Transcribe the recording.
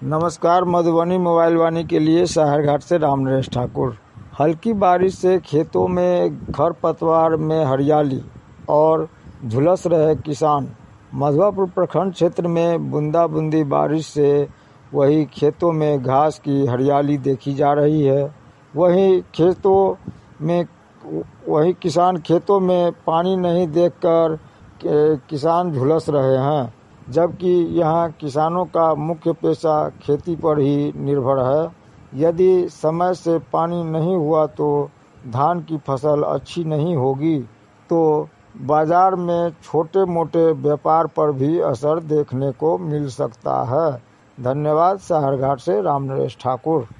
नमस्कार। मधुबनी मोबाइल वाणी के लिए साहरघाट से रामनरेश ठाकुर। हल्की बारिश से खेतों में खरपतवार में हरियाली और झुलस रहे किसान। मधुवापुर प्रखंड क्षेत्र में बूंदाबूंदी बारिश से वही खेतों में घास की हरियाली देखी जा रही है। वही किसान खेतों में पानी नहीं देखकर किसान झुलस रहे हैं, जबकि यहाँ किसानों का मुख्य पेशा खेती पर ही निर्भर है। यदि समय से पानी नहीं हुआ तो धान की फसल अच्छी नहीं होगी, तो बाजार में छोटे मोटे व्यापार पर भी असर देखने को मिल सकता है। धन्यवाद। साहरघाट से रामनरेश ठाकुर।